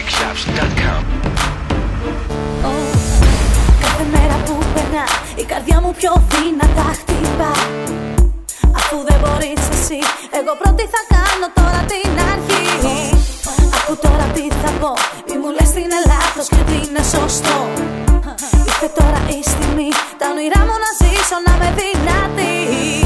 musicshop.com. Κάθε μέρα που περνά η καρδιά μου πιο δυνατά χτυπά. Αφού δεν μπορείς εσύ, εγώ πρώτη θα κάνω τώρα την αρχή. Ακού τώρα τι θα πω, μη μου λες τι είναι λάθος και τι είναι σωστό. Ήρθε τώρα η στιγμή, τα όνειρά μου να ζήσω, να είμαι δυνατή.